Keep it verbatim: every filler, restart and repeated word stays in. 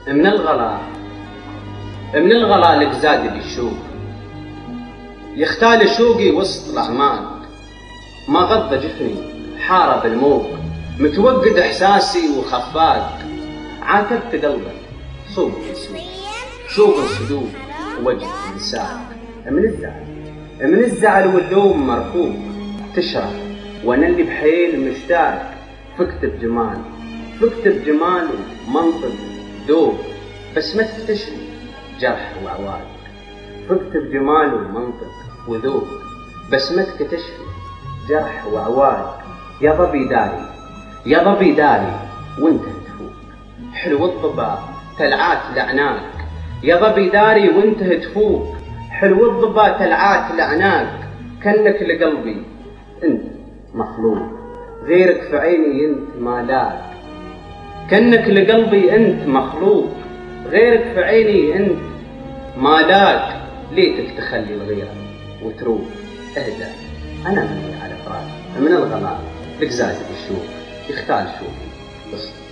من الغلا من الغلا لك زاد بالشوق، يختال شوقي وسط الأعماق، ما غض جفني حارب الموج، متوقد إحساسي وخفاق، عاتبت قلبك صوب السوق، شوق الصدوق ووجه الساق، من الزعل من الزعل واللوم مرفوق، تشرح وانا اللي بحيل مشتاق، فكت بجمال فكت بجمال ومنطق دوب، بس ما تكتشفي جرح وعواق، فكت بجمال ومنطق وذوق، بس ما تكتشفي جرح وعواق، يا ضبي داري يا ضبي داري وانت تفوق، حلو الضبا تلعات لعناك، يا ضبي داري وانت تفوق، حلو الضبا تلعات لعناك، كأنك لقلبي انت مخلوق، غيرك في عيني انت مالاك، كأنك لقلبي انت مخلوق، غيرك في عيني انت مالاك، ليتك تخلي الغيرة وتروق، اهدى انا مني على فراق، من الغلا لك زاد الشوق، يختال شوقي بس